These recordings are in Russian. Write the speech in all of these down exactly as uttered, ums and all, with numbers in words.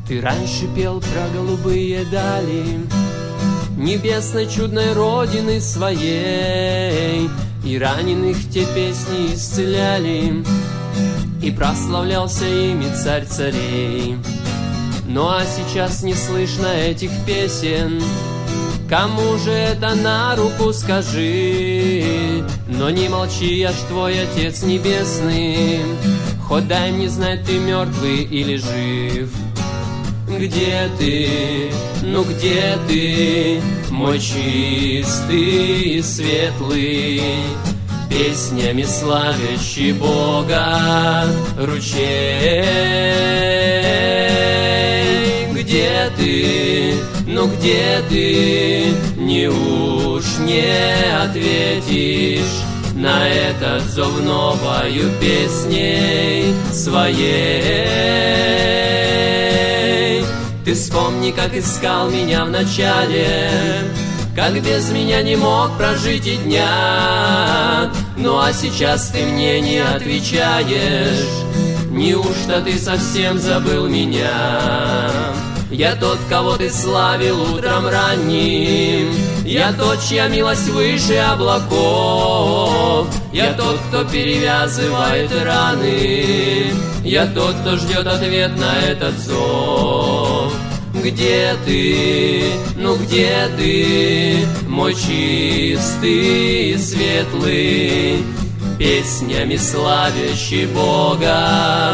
Ты раньше пел про голубые дали небесной чудной родины своей, и раненых те песни исцеляли, и прославлялся ими царь царей. Ну а сейчас не слышно этих песен, кому же это на руку, скажи? Но не молчи, я ж твой Отец Небесный, хоть дай мне знать, ты мертвый или жив. Где ты, ну где ты, мой чистый и светлый, песнями славящий Бога ручей? Где ты, ну где ты, неуж не ответишь на этот зов новою песней своей? Ты вспомни, как искал меня в начале, как без меня не мог прожить и дня. Ну а сейчас ты мне не отвечаешь, неужто ты совсем забыл меня? Я тот, кого ты славил утром ранним, я тот, чья милость выше облаков, я тот, кто перевязывает раны, я тот, кто ждет ответ на этот зов. Где ты, ну где ты, мой чистый и светлый, песнями славящий Бога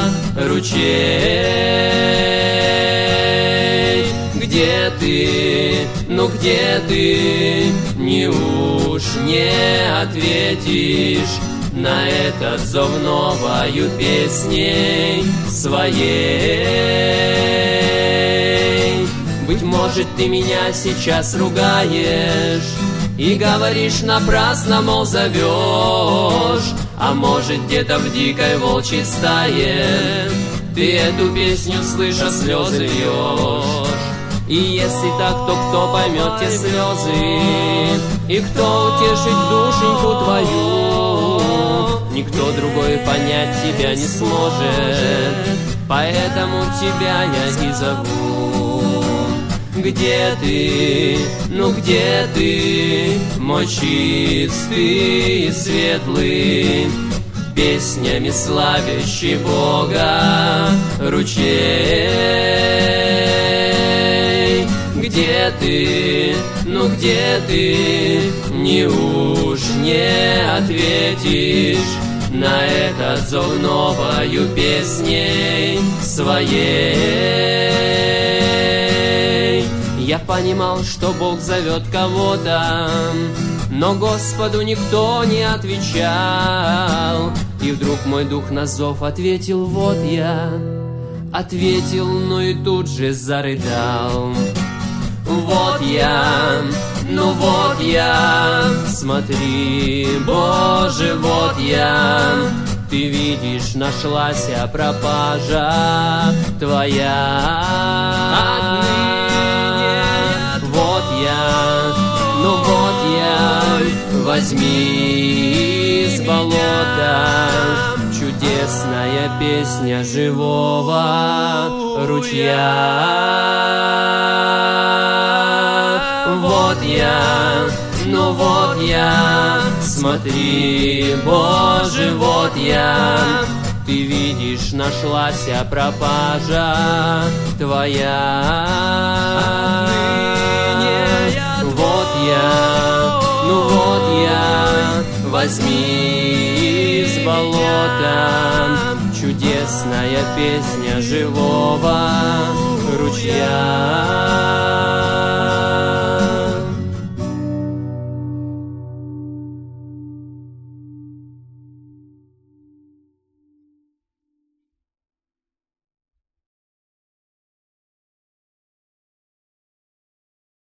ручей? Где ты, ну где ты, неуж не ответишь на этот зов новою песней своей? Быть может, ты меня сейчас ругаешь и говоришь напрасно, мол, зовешь, а может, где-то в дикой волчьей стае ты эту песню, слыша, слезы льешь. И если так, то кто поймет те слезы, и кто утешит душеньку твою? Никто другой понять тебя не сможет, поэтому тебя я и зову. Где ты, ну где ты, мой чистый и светлый, песнями славящий Бога ручей? Где ты, ну где ты, неуж не ответишь на этот зов новою песней своей? Я понимал, что Бог зовет кого-то, но Господу никто не отвечал. И вдруг мой дух на зов ответил: вот я. Ответил, но и тут же зарыдал. Вот я, ну вот я, смотри, Боже, вот я. Ты видишь, нашлась пропажа твоя. Вот я, ну вот я, возьми из болота чудесная песня живого ручья. Вот я, ну вот я, смотри, Боже, вот я. Ты видишь, нашлась пропажа твоя. Вот я, ну вот я, возьми из болота чудесная песня живого ручья.